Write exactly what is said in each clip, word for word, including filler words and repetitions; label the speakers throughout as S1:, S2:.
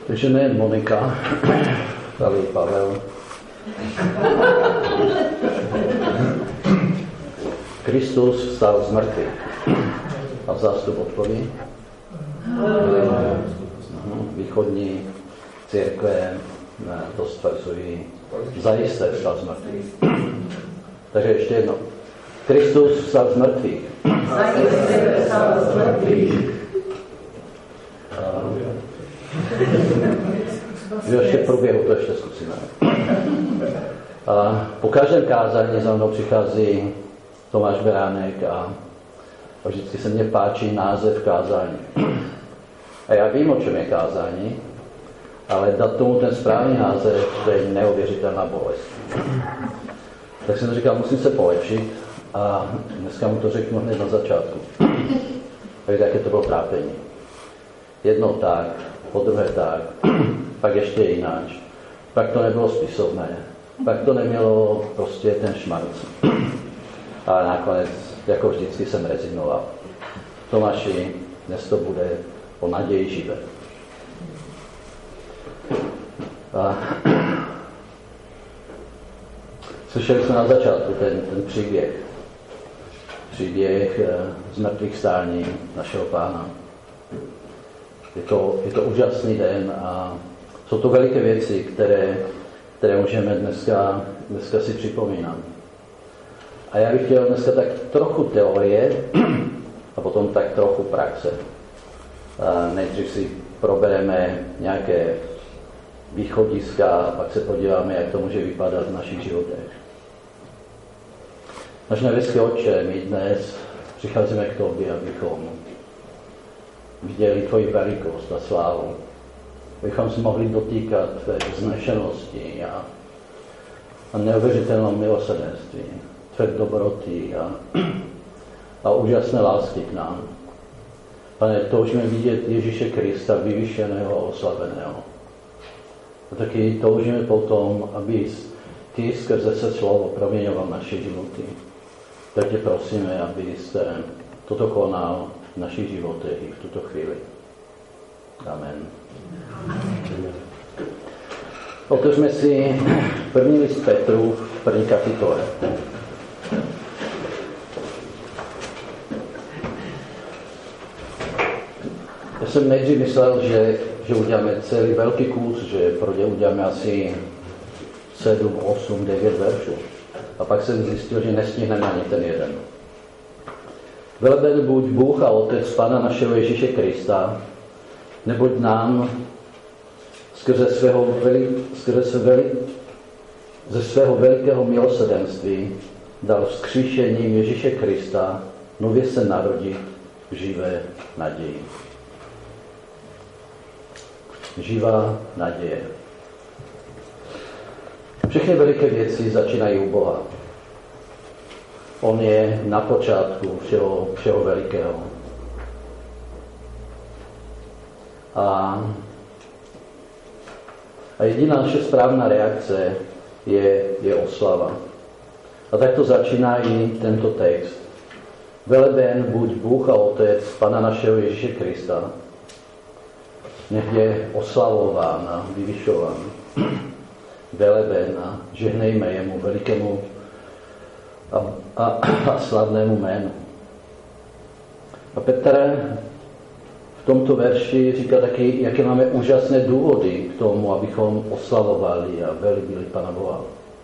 S1: Takže nejen Monika, ale i Pavel. Kristus vstal z mrtvých. A zástup odpoví. Východní církve to stvrzují. Zajisté vstal z mrtvých. Takže ještě jedno. Kristus vstal z mrtvých.
S2: Zajisté vstal z mrtvých.
S1: V ještě průběhu to ještě zkusíme. A po každém kázání za mnou přichází Tomáš Beránek a, a vždycky se mně páčí název kázání. A já vím, o čem je kázání, ale dát tomu ten správný název, to je neuvěřitelná bolest. Tak jsem říkal, musím se polepšit a dneska mu to řeknu hned na začátku. Takže jaké to bylo trápení. Jednou tak, po druhé tak, pak ještě jináč. Pak to nebylo spisovné. Pak to nemělo prostě ten šmarc. A nakonec, jako vždycky, jsem rezignoval. Tomáši, dnes to bude o naději živé. A slyšeli jsme na začátku ten, ten příběh. Příběh z mrtvých stání našeho Pána. Je to, je to úžasný den a jsou to veliké věci, které, které můžeme dneska, dneska si připomínat. A já bych chtěl dneska tak trochu teorie a potom tak trochu praxe. A nejdřív si probereme nějaké východiska a pak se podíváme, jak to může vypadat v našich životech. Náš nebeský Otče, my dnes přicházíme k Tobě, abychom viděli Tvoji velikost a slávu. Abychom se mohli dotýkat Tvé vznešenosti a, a neuvěřitelnou milosrdenství, Tvé dobroty a, a úžasné lásky k nám. Pane, toužíme vidět Ježíše Krista vyvyšeného a oslaveného. A taky toužíme potom, aby Ty skrze se slovo proměňoval naše životy. Tak tě prosíme, abyste toto konal v našich životech i v tuto chvíli. Amen. Otevřeme si první list Petru v první kapitole. Já jsem nejdřív myslel, že, že uděláme celý velký kurz, že pro ně uděláme asi sedm, osm, devět veršů. A pak jsem zjistil, že nestihneme ani ten jeden. Veleben buď Bůh a Otec Pána našeho Ježíše Krista, neboť nám skrze svého, veli, skrze své veli, ze svého velikého milosrdenství dal vzkříšením Ježíše Krista nově se narodit v živé naději. Živá naděje. Všechny veliké věci začínají u Boha. On je na počátku všeho, všeho velikého. A, a jediná naše správná reakce je, je oslava. A tak to začíná i tento text. Veleben buď Bůh a Otec Pana našeho Ježíše Krista. Nech je oslavován a vyvyšován. Veleben a žehnejme jemu velikému a, a, a slavnému jménu. A Petr v tomto verši říká taky, jaké máme úžasné důvody k tomu, abychom oslavovali a velebili Pana Boha.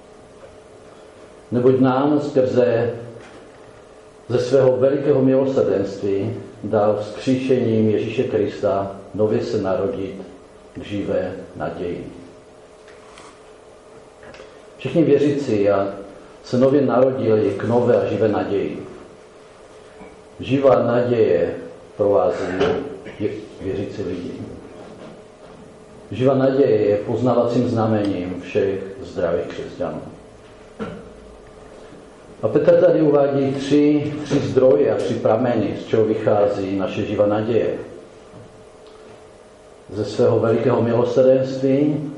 S1: Neboť nám skrze ze svého velikého milosrdenství dal vzkříšením Ježíše Krista nově se narodit k živé naději. Všichni věřící se nově narodili k nové a živé naději. Živá naděje provází věřící lidi. Živá naděje je poznávacím znamením všech zdravých křesťanů. A Petr tady uvádí tři, tři zdroje a tři prameny, z čeho vychází naše živá naděje. Ze svého velikého milosrdenství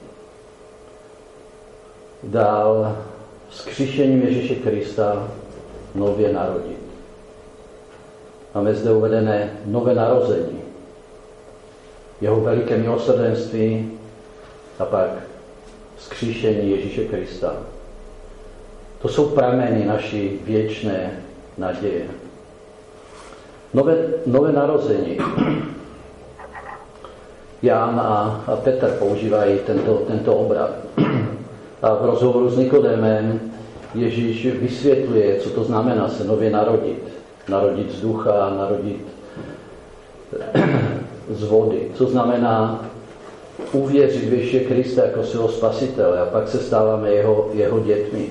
S1: dal vzkříšením Ježíše Krista nově narodit. Máme zde uvedené nové narození. jeho veliké milosrdenství a pak vzkříšení Ježíše Krista. To jsou prameny naší věčné naděje. Nové, nové narození. Jan a, a Petr používají tento, tento obrat. A v rozhovoru s Nikodémem Ježíš vysvětluje, co to znamená se nově narodit. Narodit z ducha, narodit z vody. Co znamená uvěřit v Ježíše Krista jako svého spasitele a pak se stáváme jeho, jeho dětmi.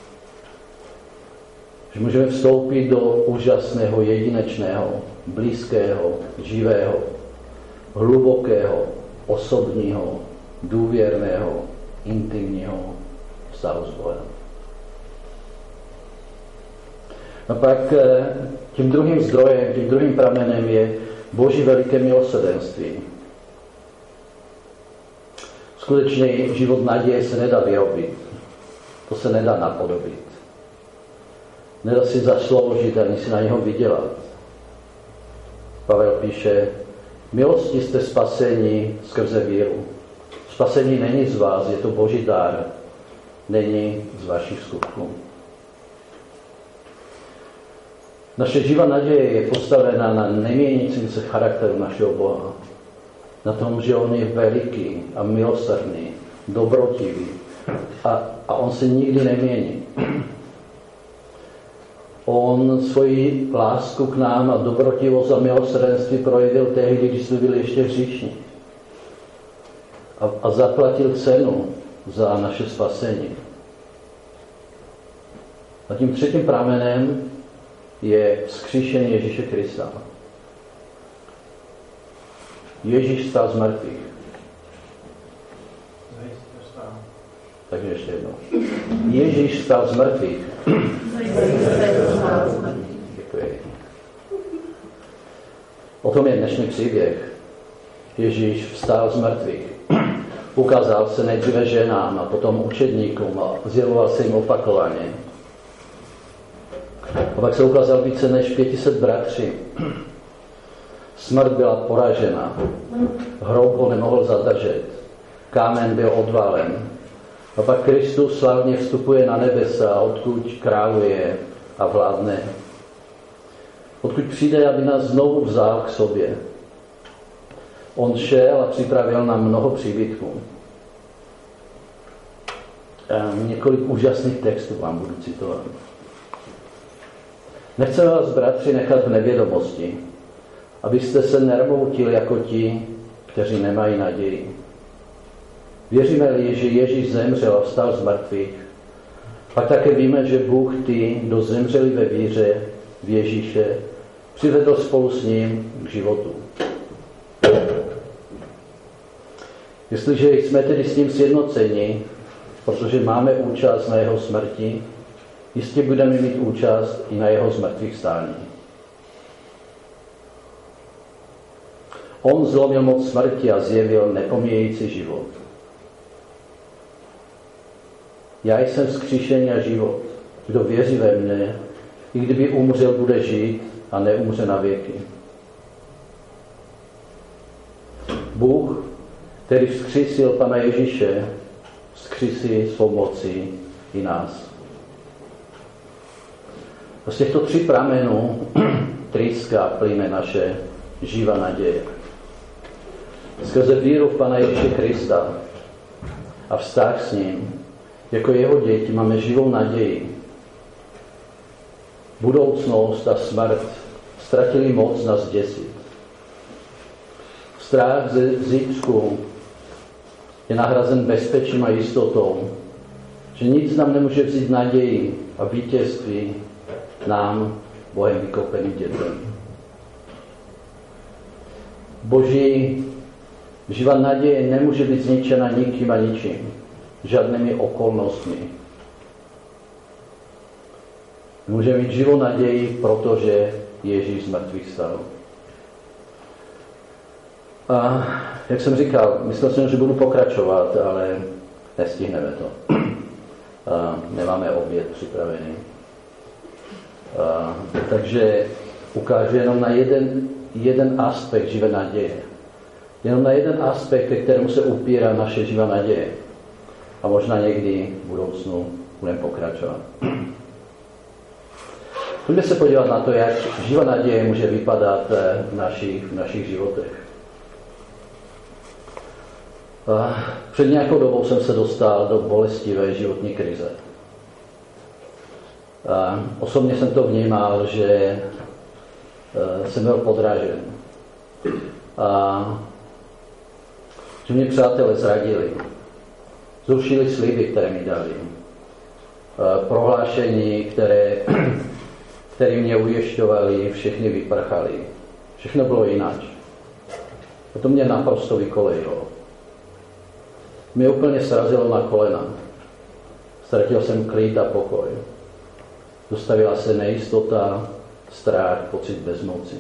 S1: Že můžeme vstoupit do úžasného, jedinečného, blízkého, živého, hlubokého, osobního, důvěrného, intimního vztahu s Bohem. A pak tím druhým zdrojem, tím druhým pramenem je Boží veliké milosrdenství. Skutečně život naděje se nedá vyrobit. To se nedá napodobit. Nedá si zasloužit ani si na něho vydělat. Pavel píše, milosti jste spaseni skrze víru. Spasení není z vás, je to Boží dar. Není z vašich skutků. Naše živá naděje je postavena na neměnícím se charakteru našeho Boha. Na tom, že on je veliký a milosrdný, dobrotivý a, a on se nikdy nemění. On svoji lásku k nám a dobrotivost a milosrdenství projevil tehdy, když jsme byli ještě hříšní. A, a zaplatil cenu za naše spasení. A tím třetím pramenem je vzkříšení Ježíše Krista. Ježíš vstal z mrtvých. Takže ještě jednou. Ježíš vstal z mrtvých. Děkuji. O tom je dnešní příběh. Ježíš vstal z mrtvých. Ukázal se nejdříve ženám a potom učedníkům a zjevoval se jim opakovaně. A pak se ukázal více než pět set bratří. Smrt byla poražena. Hrob ho nemohl zadržet. Kámen byl odvalen. A pak Kristus slavně vstupuje na nebesa, odkud králuje a vládne. Odkud přijde, aby nás znovu vzal k sobě. On šel a připravil nám mnoho příbytků. Několik úžasných textů vám budu citovat. Nechceme vás, bratři, nechat v nevědomosti, abyste se nermoutili jako ti, kteří nemají naději. Věříme-li, že Ježíš zemřel a vstal z mrtvých, pak také víme, že Bůh ty, kdo zemřeli ve víře v Ježíše, přivedl spolu s ním k životu. Jestliže jsme tedy s ním sjednoceni, protože máme účast na jeho smrti, jistě budeme mít účast i na jeho zmrtvých stání. On zlomil moc smrti a zjevil nepomíjející život. Já jsem vzkříšení a život. Kdo věří ve mne, i kdyby umřel, bude žít a neumře na věky. Bůh, který vzkřísil Pana Ježíše, vzkřísí svou mocí i nás. Z těchto tří pramenů trýská plyne naše živá naděje. Skrze víru v Pana Ježíše Krista a vztah s ním, jako jeho děti, máme živou naději. Budoucnost a smrt ztratili moc nás děsit. Strach ze zítřku je nahrazen bezpečím a jistotou, že nic nám nemůže vzít naději a vítězství nám, Bohem vykoupeným dětem. Boží živá naděje nemůže být zničena nikým a ničím, žádnými okolnostmi. Může mít živou naději, protože Ježíš z mrtvých vstal. A jak jsem říkal, myslel jsem, že budu pokračovat, ale nestihneme to. A nemáme oběd připravený. A, takže ukážu jenom na jeden, jeden aspekt živé naděje. jenom na jeden aspekt, ke kterému se upírá naše živá naděje. A možná někdy v budoucnu budeme pokračovat. Pojďme se podívat na to, jak živá naděje může vypadat v našich, v našich životech. Před nějakou dobou jsem se dostal do bolestivé životní krize. Osobně jsem to vnímal, že jsem byl podražen. A že mě přátelé zradili. Zrušili sliby, které mi dali. Prohlášení, které, které mě ujišťovali, všechny vyprchali. Všechno bylo jinak. A to mě naprosto vykolejilo. Mě úplně srazilo na kolena. Ztratil jsem klid a pokoj. Dostavila se nejistota, strach, pocit bezmoci.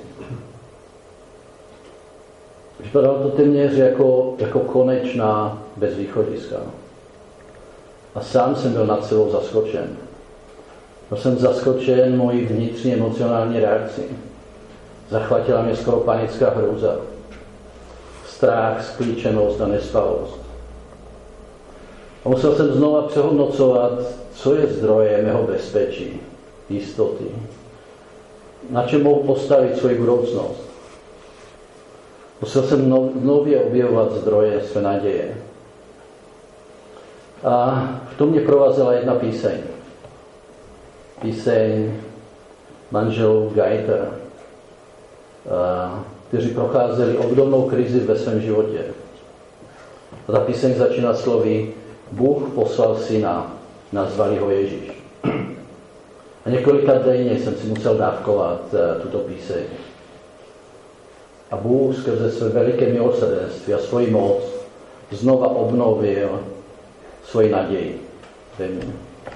S1: Vypadalo to téměř jako, jako konečná bezvýchodiska. A sám jsem byl nad sebou zaskočen. Byl jsem zaskočen mojí vnitřní emocionální reakci. Zachvatila mě skoro panická hrůza. Strach, sklíčenost a nespavost. A musel jsem znova přehodnocovat, co je zdroje mého bezpečí, jistoty. Na čem mohu postavit svoji budoucnost. Musel jsem nově objevovat zdroje své naděje. A v tom mě provázela jedna píseň. Píseň manželů Geiter, kteří procházeli obdobnou krizi ve svém životě. A ta píseň začíná slovy Bůh poslal syna, nazvali ho Ježíš. A několika denně jsem si musel dávkovat tuto píseň. A Bůh skrze své veliké milosrdenství a svoji moc znova obnovil svoji naději ve mně.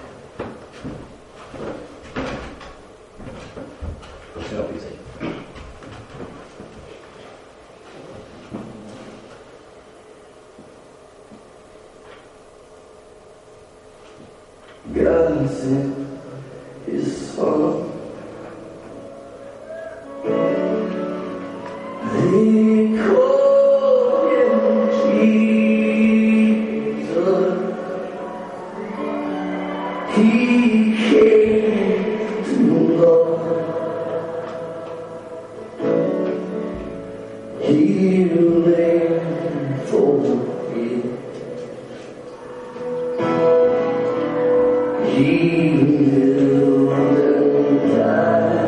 S1: Prosím o píseň.
S3: God sent his son. They called him Jesus. He came to love. Healing for me. He lived and died.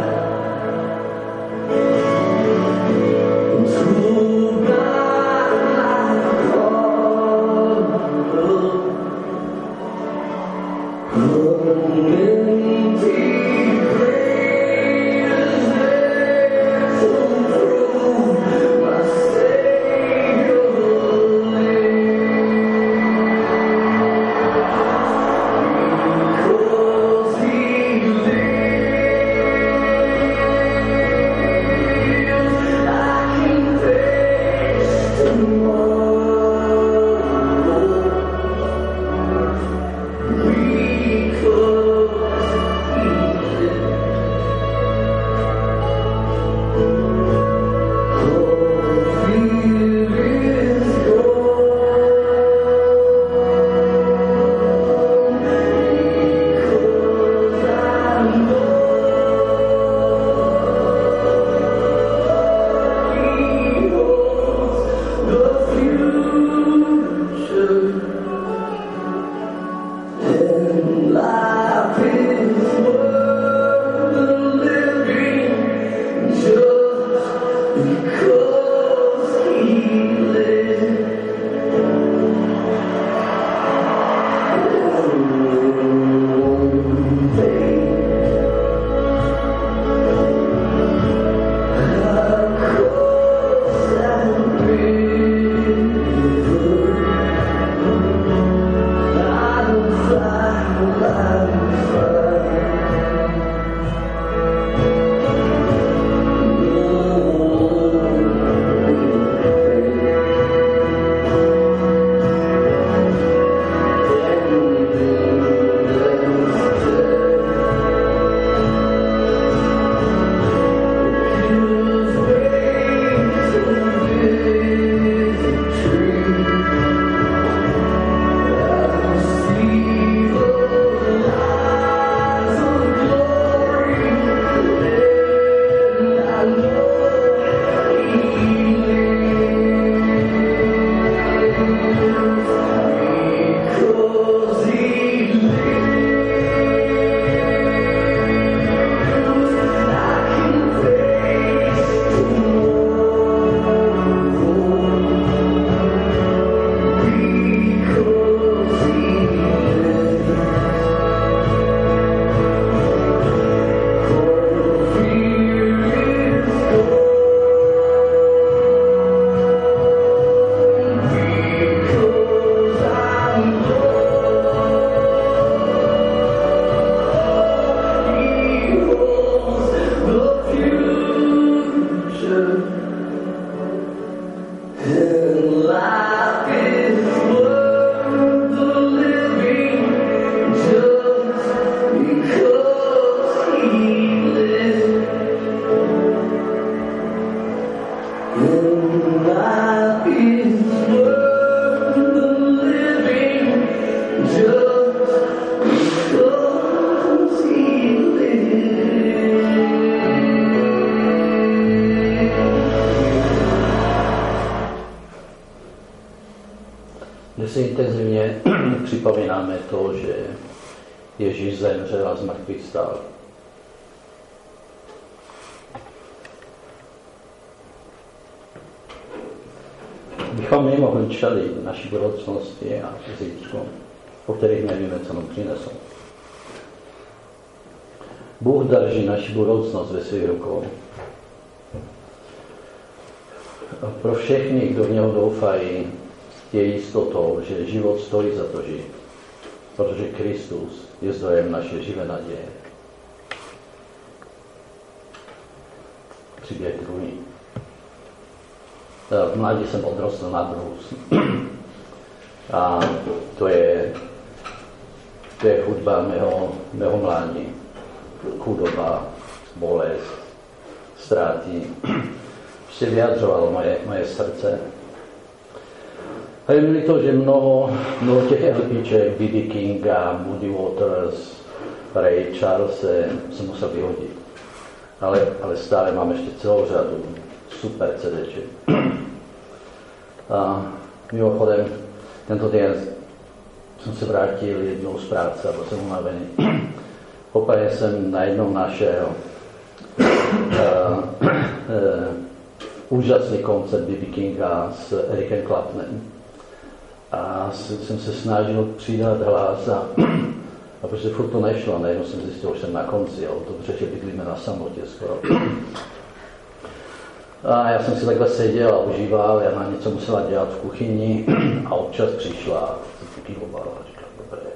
S3: The
S1: že si intenzivně připomínáme to, že Ježíš zemřel a z mrtvých vstal. Bychom nemohli čelit naší budoucnosti a zítřku, o kterých nevíme, co nám přinesou. Bůh drží naši budoucnost ve svých rukou. Pro všechny, kdo v něho doufají, je jistotou, že život stojí za to žít, protože Kristus je zdrojem naší živé naděje. Příběh druhý. V mládí jsem odrostl na blues. A to je, to je hudba mého, mého mládí. Chudoba, bolest, ztráty. Prostě vyjadřovalo moje, moje srdce. A je mi to, že mnoho, mnoho těch LPček, B D Kinga, Moody Waters, Ray Charles se, se musel vyhodit. Ale, ale stále mám ještě celou řadu super CDček. A mimochodem, tento den jsem se vrátil jednou z práce a byl jsem unavený. Opět jsem najednou našel uh, uh, úžasný koncert B B Kinga s Ericem Claptonem. A jsem se snažil přidat hlas a, a protože furt to nešlo, najednou jsem zjistil, že jsem na konci, ale dobře, že bydlíme na samotě skoro. A já jsem si takhle seděl a užíval, já na něco musela dělat v kuchyni a občas přišla a se kyvovala a říkala, dobré.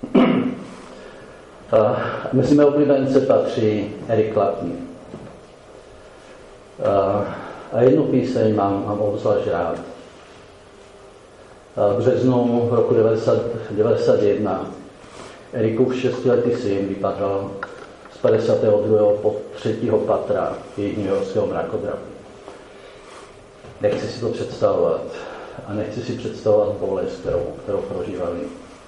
S1: A mezi mé oblíbence patří Eric Clapton. A, a jednu píseň mám, mám obzvlášť rád. A v březnu roku devadesát jedna Erikův šestiletý syn vypadal z padesátého druhého pod třetího patra jejich newyorského mrakodrapu. Nechci si to představovat a nechci si představovat bolest, kterou, kterou prožívali.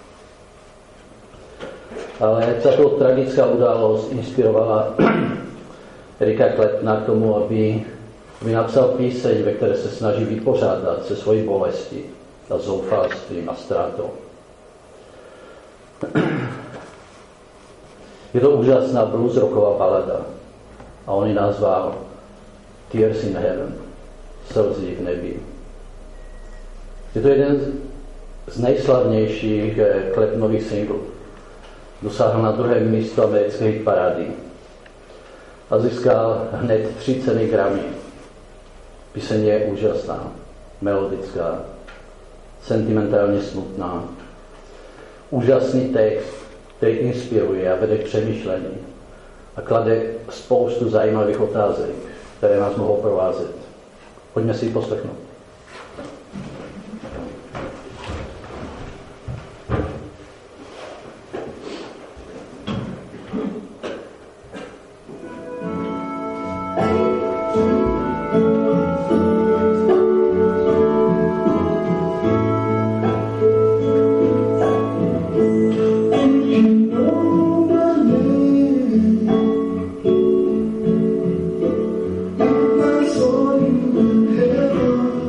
S1: Ale tato tragická událost inspirovala Erika Claptona k tomu, aby, aby napsal píseň, ve které se snaží vypořádat se svojí bolestí a zoufalstvím a ztrátou. Je to úžasná blues rocková balada a on ji nazval Tears in Heaven, slzy v nebi. Je to jeden z nejslavnějších Claptonových singlů. Dosáhl na druhé místo americké hitparády a získal hned tři ceny Grammy. Píseň je úžasná, melodická, sentimentálně smutná. Úžasný text, který inspiruje a vede k přemýšlení a klade spoustu zajímavých otázek, které nás mohou provázet. Pojďme si ji poslechnout.
S3: Heaven.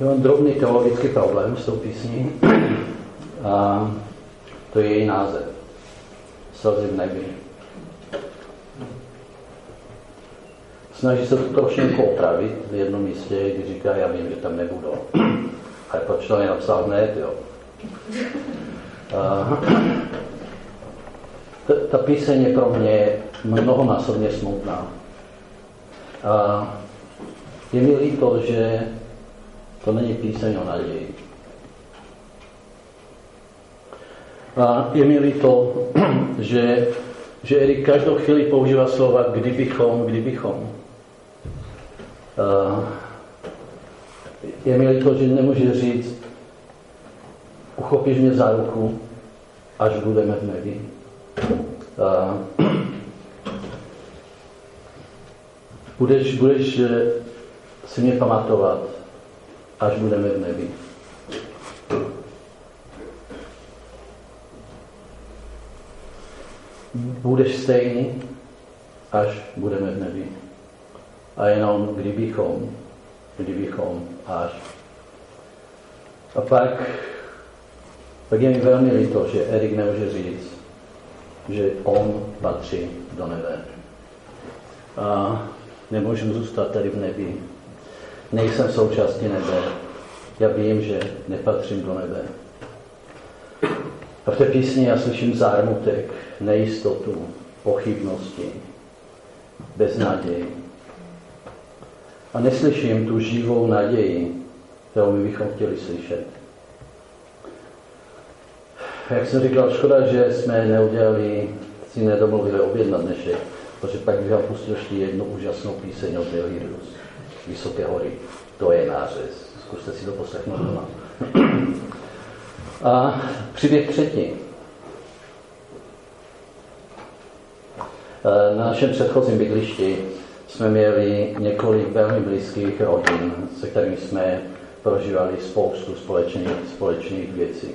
S1: mám drobný teologický problém s tou písní. A to je její název. Slzy v nebi. Snaží se to trošku opravit v jednom místě, kdy říká, já vím, že tam nebudu. Ale proč to nenapsal hned, jo? A, ta, ta píseň je pro mě mnohonásobně smutná. A je mi líto, že to není píseň o naději. A je mi líto, že, že Erik každou chvíli používá slova kdybychom, kdybychom. A je mi líto, že nemůže říct uchopíš mě za ruku, až budeme v nebi. A budeš, budeš si mě pamatovat, až budeme v nebi. Budeš stejný, až budeme v nebi. A jenom kdybychom, kdybychom, až. A pak, pak je mi velmi líto, že Erik nemůže říct, že on patří do nebe. A nemůžu zůstat tady v nebi. Nejsem součástí nebe. Já vím, že nepatřím do nebe. A v té písni já slyším zármutek, nejistotu, pochybnosti, beznaději. A neslyším tu živou naději, kterou my bychom chtěli slyšet. Jak jsem říkal, škoda, že jsme neudělali, si nedomluvili oběd na dnešek, protože pak bych vám pustil ještě jednu úžasnou píseň od Delirius, Vysoké hory. To je nářez. Zkuste si to poslechnout doma. A příběh třetí. Na našem předchozím bydlišti jsme měli několik velmi blízkých rodin, se kterými jsme prožívali spoustu společných, společných věcí.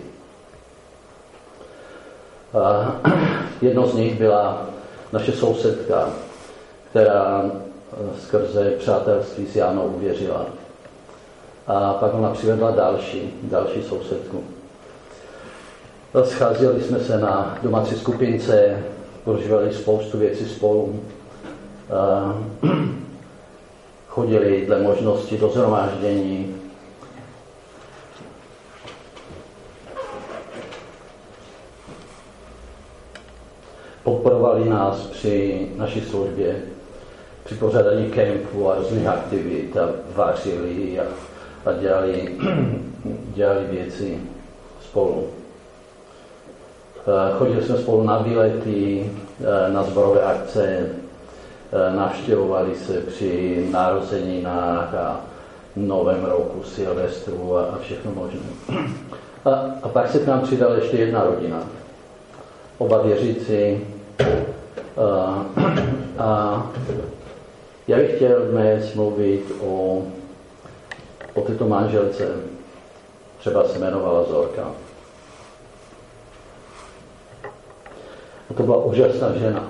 S1: A jedno z nich byla naše sousedka, která skrze přátelství s Jánou uvěřila. A pak ona přivedla další, další sousedku. Scházeli jsme se na domácí skupince, prožívali spoustu věcí spolu. A chodili dle možnosti do shromáždění. Podporovali nás při naší službě, při pořádání kempů a různých aktivit a vařili a, a dělali, dělali věci spolu. Chodili jsme spolu na výlety, na sborové akce, navštěvovali se při narozeninách a Novém roku, Silvestru a, a všechno možné. A, a pak se k nám přidala ještě jedna rodina. Oba věřící. A, a já bych chtěl dnes mluvit o, o této manželce. Třeba se jmenovala Zorka. A to byla úžasná žena.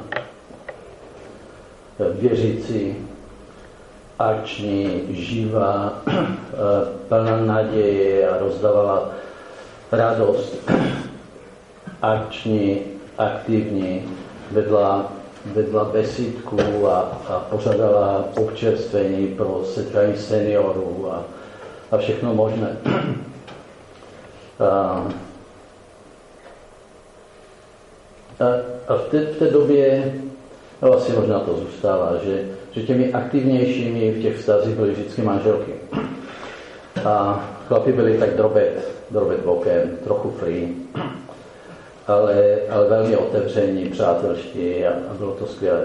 S1: Věřící, akční, živá, plná naděje a rozdávala radost. Akční, aktivní, vedla, vedla besídku a, a pořádala občerstvení pro setkání seniorů a, a všechno možné. A, a v, té, v té době vlastně možná to zůstává, že, že těmi aktivnějšími v těch vztazích byly vždycky manželky. A chlapi byli tak drobet, drobet bokem, trochu free, ale, ale velmi otevření, přátelští a, a bylo to skvělé.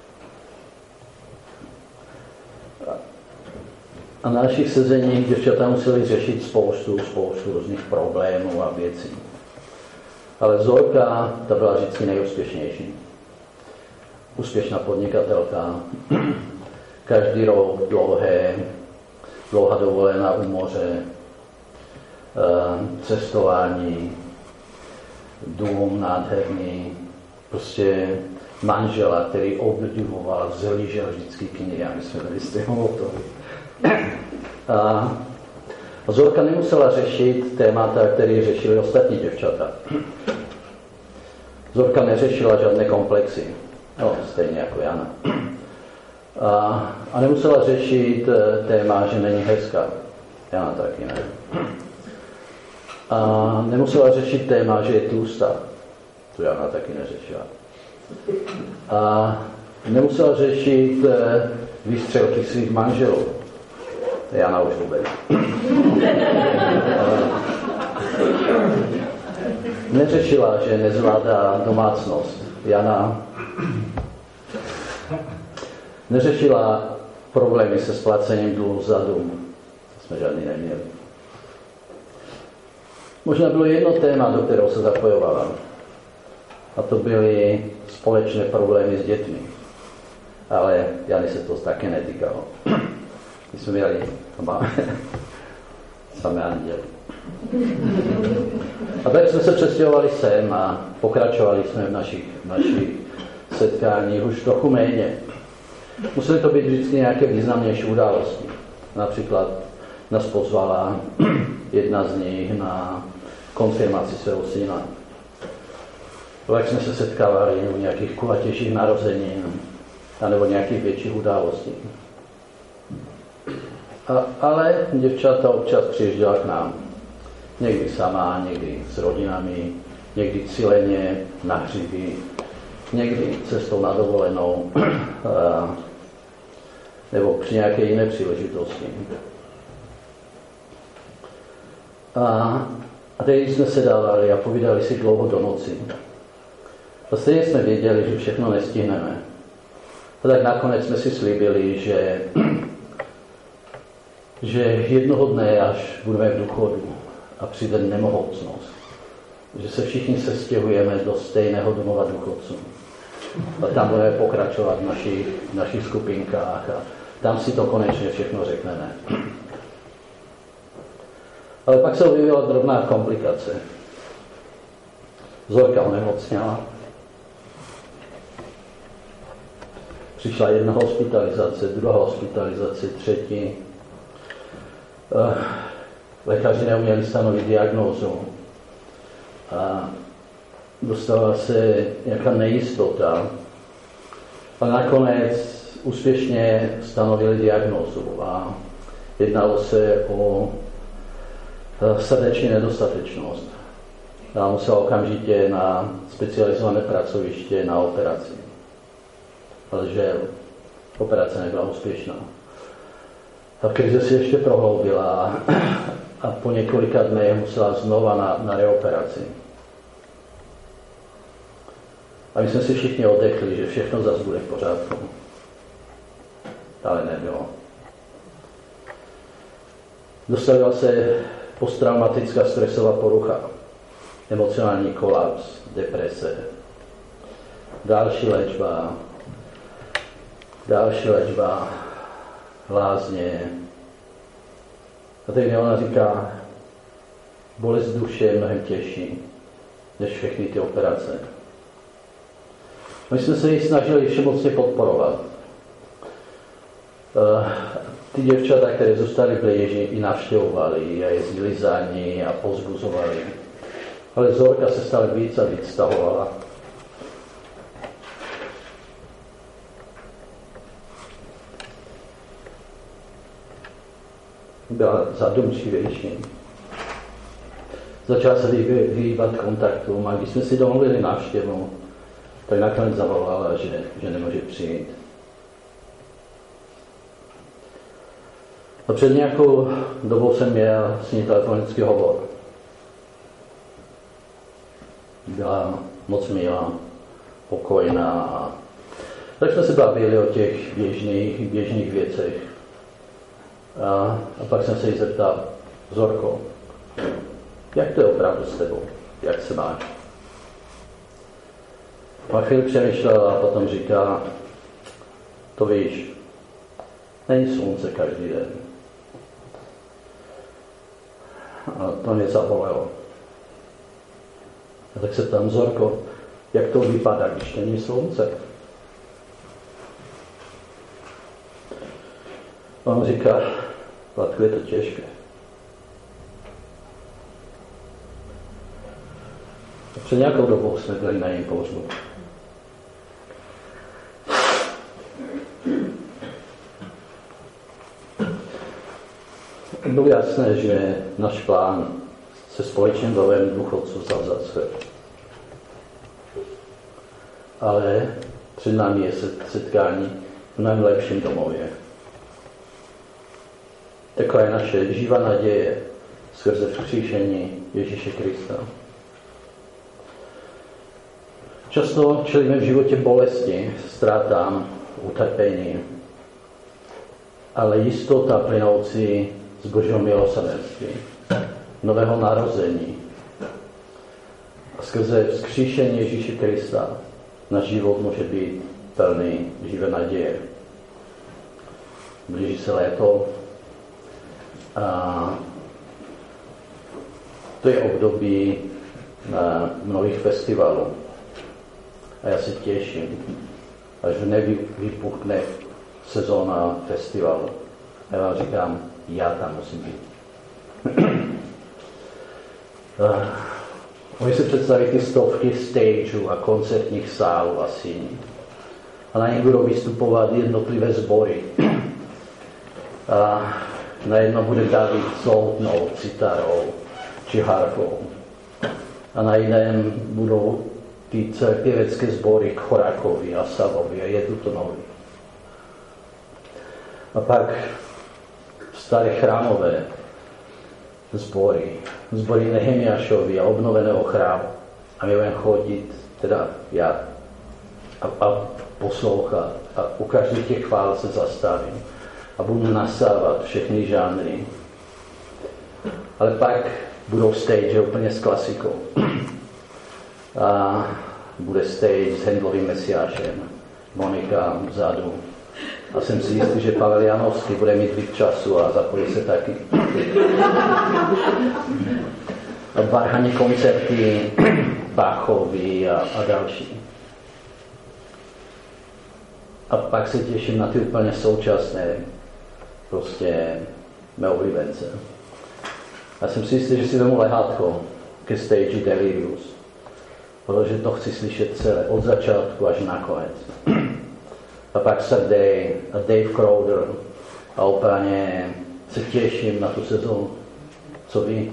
S1: A na našich sezeních děvčata museli řešit spoustu, spoustu různých problémů a věcí. Ale Zorka, ta byla vždycky nejúspěšnější. Úspěšná podnikatelka, každý rok dlouhé, dlouhá dovolená u moře, cestování, dům nádherný, prostě manžela, který obdivoval, zhlížel vždycky k ní, a my jsme byli z toho hotovi. A, A Zorka nemusela řešit témata, které řešili ostatní děvčata. Zorka neřešila žádné komplexy, no, stejně jako Jana. A, a nemusela řešit téma, že není hezká. Jana taky ne. A nemusela řešit téma, že je tlustá. To Jana taky neřešila. A nemusela řešit výstřelky svých manželů. Jana už vůbec. Neřešila, že nezvládá domácnost. Jana neřešila problémy se splacením dluhu za dům. To jsme žádný neměli. Možná bylo jedno téma, do kterého se zapojovala. A to byly společné problémy s dětmi. Ale Jany se to také netýkalo. My jsme měli doma samé anděly. A tak jsme se přestěhovali sem a pokračovali jsme v našich, našich setkáních už trochu méně. Musely to být vždycky nějaké významnější události. Například nás pozvala jedna z nich na konfirmaci svého syna. Tak jsme se setkávali u nějakých kulatějších narozenin anebo nějakých větších událostí. A, ale děvčata občas přijížděla k nám. Někdy sama, někdy s rodinami, někdy cíleně na hřiby, někdy cestou na dovolenou, a, nebo při nějaké jiné příležitosti. A, a teď jsme se dávali a povídali si dlouho do noci. A stejně jsme věděli, že všechno nestihneme. A tak nakonec jsme si slíbili, že, že jednoho dne, až budeme v důchodu a přijde nemohoucnost, že se všichni sestěhujeme do stejného domova důchodců. A tam budeme pokračovat v našich, v našich skupinkách a tam si to konečně všechno řekneme. Ale pak se objevila drobná komplikace. Zorka onemocněla. Přišla jedna hospitalizace, druhá hospitalizace, třetí. Lékaři neuměli stanovit diagnózu. A dostala se nějaká nejistota. A nakonec úspěšně stanovili diagnózu. A jednalo se o srdeční nedostatečnost. A musela okamžitě na specializované pracoviště na operaci. Ale že operace nebyla úspěšná. Ta krize si ještě prohloubila a po několika dnech musela znova na, na reoperaci. A my jsme si všichni oddechli, že všechno zase bude v pořádku. Ale nebylo. Dostavila se posttraumatická stresová porucha, emocionální kolaps, deprese, další léčba, další léčba, lázně. A teď ona říká, bolest duše je mnohem těžší než všechny ty operace. My jsme se ji snažili všemocně podporovat. Ty děvčata, které zůstaly blíži, i navštěvovali a jezdili za ní a povzbuzovali. Ale Zorka se stále víc a víc stahovala. Byla zadumčivější. Začala se vyhýbat kontaktům a když jsme si domluvili návštěvu, tak nakonec zavolala, že, že nemůže přijít. A před nějakou dobou jsem měl s ní telefonický hovor. Byla moc milá, pokojná. A tak jsme se bavili o těch běžných, běžných věcech. A, a pak jsem se jí zeptal, Zorko, jak to je opravdu s tebou? Jak se máš? A chvíli přemýšlela a potom říká, to víš, není slunce každý den. A to mě zabolelo. A tak se tam, Zorko, jak to vypadá, když není slunce? A on říká, Vladku, je to těžké. Před nějakou dobou jsme byli na jejím pohřbu. Bylo jasné, že náš plán se společným dovem důchodců vzal za své. Ale před námi je setkání v mnohem lepším domově. Taková je naše živá naděje skrze vzkříšení Ježíše Krista. Často čelíme v životě bolesti, ztrátám, utrpení, ale jistota plynoucí z Božího milosrdenství, nového narození a skrze vzkříšení Ježíše Krista náš život může být plný živé naděje. Blíží se léto a to je období na mnohých festivalů. A já se těším, až nevypukne sezóna festivalu. A já vám říkám, já tam musím být. Můžu si představit ty stovky stageů a koncertních sálů a síní. A na nich budou vystupovat jednotlivé sbory. A najednou bude David soutnou citarou či harfou. A na jiném budou ty celé pěvecké sbory Chorakovi a Savovi a Jedutonovi. A pak staré chrámové sbory, sbory Nehemiášovi a obnoveného chrámu. A my budeme chodit, teda já, a, a poslouchat. A u každých těch chvál se zastavím. A budu nasávat všechny žánry. Ale pak budou stage úplně s klasikou. A bude stage s Handlovým Mesiášem, Monika vzadu. A jsem si jistý, že Pavel Janovský bude mít víc času a zapojí se taky. A varhaní koncerty Bachovi a, a další. A pak se těším na ty úplně současné prostě mé oblíbence. Já jsem si jistý, že si vemu lehátko ke stage Delirius. Protože to chci slyšet celé, od začátku až na konec. A pak Sardej a Dave Crowder a úplně se těším na tu sezónu. Co vy?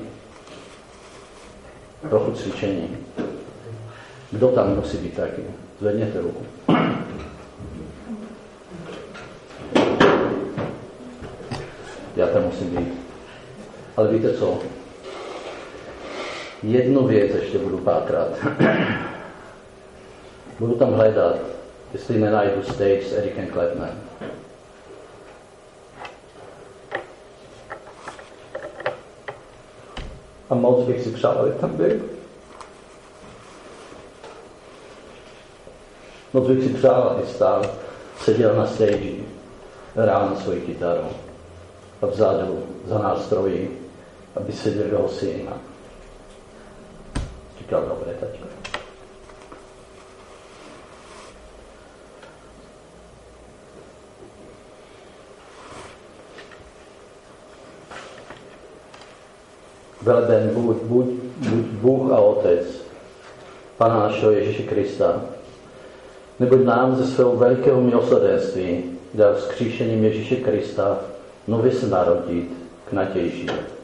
S1: Trochu cvičení. Kdo tam musí být taky? Zvedněte ruku. Já tam musím být. Ale víte co? Jednu věc ještě budu pátrat. Budu tam hledat, jestli nenajdu stage s Ericem Claptonem. A moc bych si přál, aby tam byl. Moc bych si přál, aby stál, seděl na stage, hrál na svoji kytaru a vzadu za nástroji, aby seděl jeho syn. Říkal, dobré, taťko. Veleben buď, buď, buď Bůh a Otec Pana našeho Ježíše Krista, neboť nám ze svého velkého milosrdenství dal vzkříšením Ježíše Krista nově se narodit k naději života.